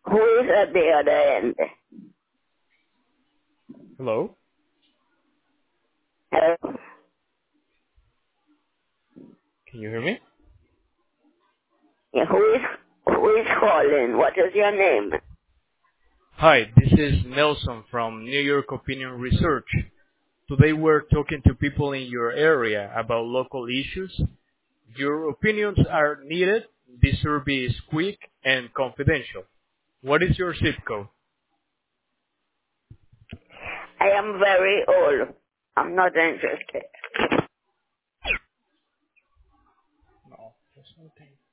Who is at the other end? Hello? Hello? Can you hear me? Yeah, who is calling? What is your name? Hi, this is Nelson from New York Opinion Research. Today we're talking to people in your area about local issues. Your opinions are needed. This survey is quick and confidential. What is your zip code? I am very old. I'm not interested. No, there's nothing.